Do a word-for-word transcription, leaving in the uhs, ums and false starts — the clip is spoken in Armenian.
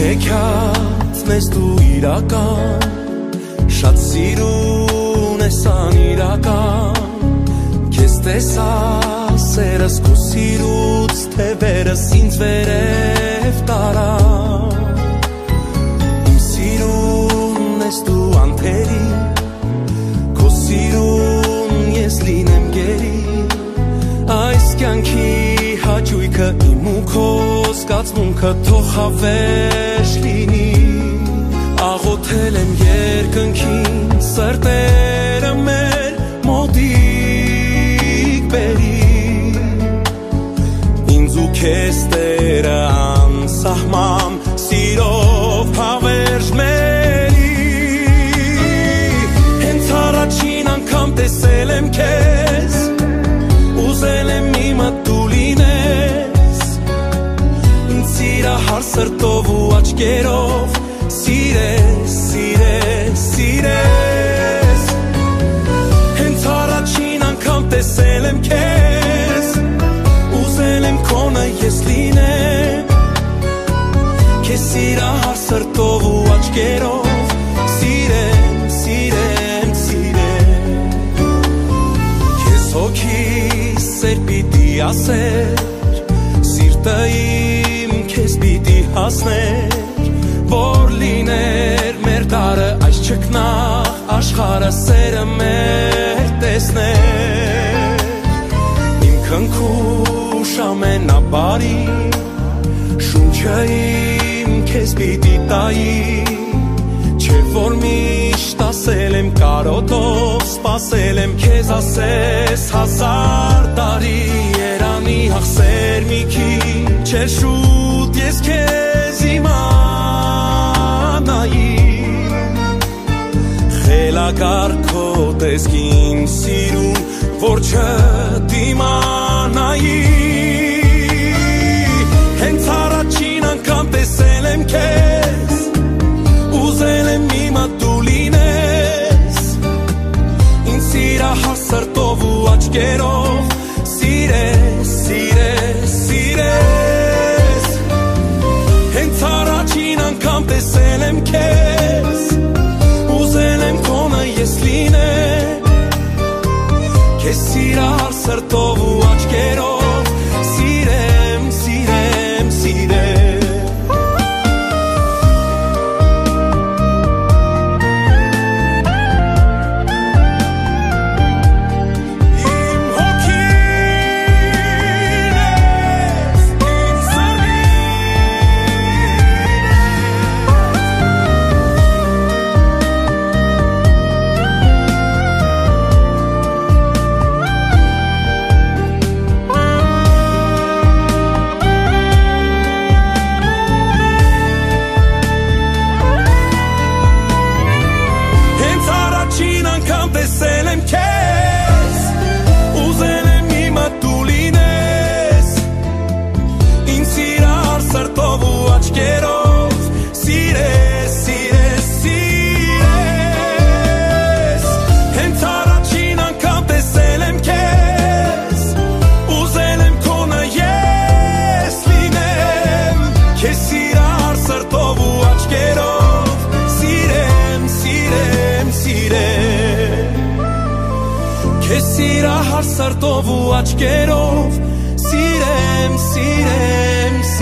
Հեքիաթ մեզ դու իրական, շատ սիրուն ես անիրական, քեզ տեսա սերս քո սիրուց թևերս ինձ վերև տարա, իմ սիրուն ես դու անթերի, քո սիրուն ես լինեմ գերի, այս կյանքի հաճույքը իմ ու քո զգացմունքը թող հավերժ լինի, աղոթել եմ երկնքին սրտերը մեր մոտիկ բերի, ինձ ու քեզ Տերը անսահման սիրով հավերժ մերի, հենց առաջին անգամ տեսել եմ քեզ, ուզել եմ իմը դու լինես, ինձ սիրահար սրտով ու աչքերով սիրես, սիրես, սիրես, հենց առաջին անգամ տեսել եմ քեզ, ուզել եմ քոնը ես լինեմ, քեզ սիրահար սրտով ու աչքերով սիրեմ, սիրեմ, սիրեմ, քեզ հոգիս սեր պիտի ասեր, սիրտը իմ քեզ պիտի հասներ, որ լիներ մեր տարը այս չքնաղ աշխարհը սերը մեր տեսներ, իմ քնքուշ ամենաբարի, շունչը իմ քեզ պիտի տայի, չէ որ միշտ ասել եմ կարոտով, սպասել եմ քեզ ասես հազար տարի, երանի հաղսեր մի քիչ էլ շուտ ես քեզ իմանայի, խելագար քո տեսքին սիրուն, որ չդիմանայի, հենց առաջին անգամ տեսել եմ քեզ, ուզել եմ իմը դու լինես, ինձ սիրահար սրտով ու աչքերով սիրես, սիրես, սիրես, հենց առաջին անգամ տեսել եմ քեզ, ուզել եմ քոնը ես լինեմ, քեզ սիրահար սրտով ու աչքերով սիրեմ, սիրեմ, սիրեմ, սիրահար սրտով ու աչքերով սիրեմ, սիրեմ,